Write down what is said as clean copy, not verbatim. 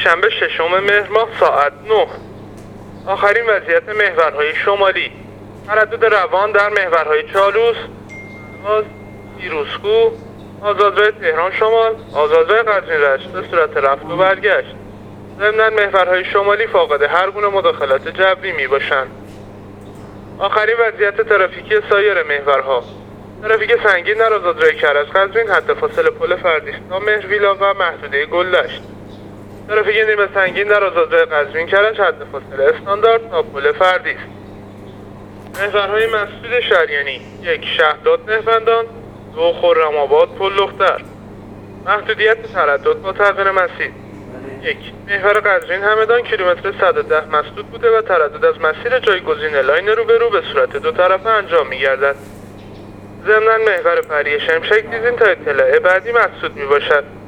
شنبه 6 مهر ماه ساعت 9. آخرین وضعیت محورهای شمالی: تردد روان در محورهای چالوس، پیروزکو، آزادراه تهران شمال، آزادراه قزوین رشت به صورت رفت و برگشت. ضمناً محورهای شمالی فاقد هر گونه مداخلات جوی می باشند. آخرین وضعیت ترافیکی سایر محورها: ترافیک سنگین در آزادراه کرج قزوین حد فاصله پل فردیس تا مهرویلا و محدوده گلدشت. ترافیک نیمه سنگین در آزادراه قزوین کرج حد فاصله استاندارد تا پل فردیس. محورهای مسدود شریانی: 1 شهداد نهبندان، 2 خرم‌آباد پل لختر. محدودیت تردد با تغییر مسیر: 1 محور قزوین همدان کیلومتر 110 مسدود بوده و تردد از مسیر جایگزین لاین روبرو به صورت دو طرفه انجام می‌گردد. ضمناً محور پری شمشک دیزین تا اطلاع بعدی مسدود می‌باشد.